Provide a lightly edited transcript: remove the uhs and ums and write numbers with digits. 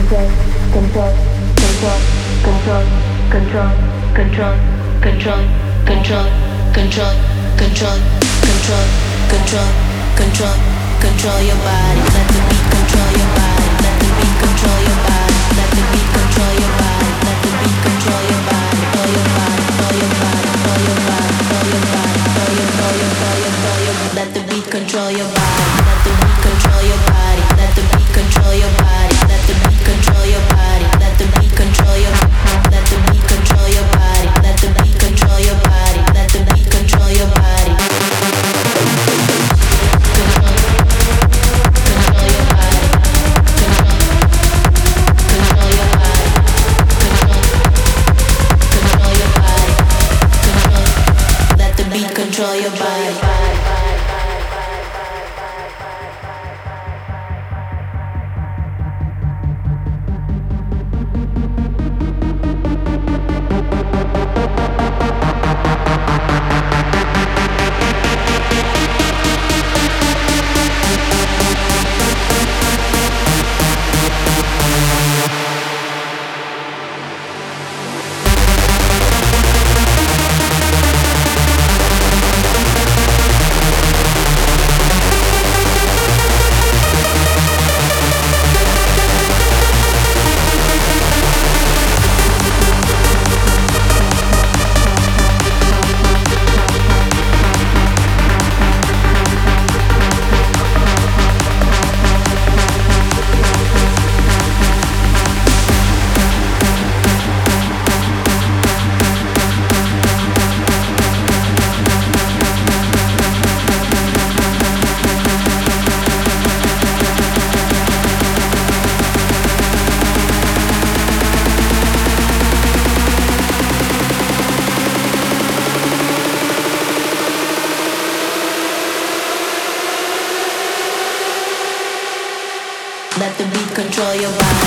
control your body. Let the beat control your body. Let the beat control your body. Let the beat control your body. Let the beat control your body. Control your body. Control your body. Control your body. Control your body. Control your. Let the beat control your body. Let the beat control your body. Let the beat control your body. Let the beat control your body. Let the beat control your. Let the beat control your body. Let the beat control your body. Let the beat control your body. Control your body. Let the beat control your body.